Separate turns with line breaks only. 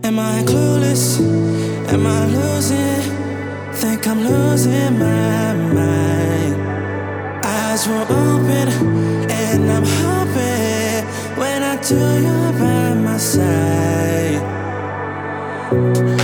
Am I clueless? Am I losing? Think I'm losing my mind. Eyes were open and I'm hoping when I do you're by my side.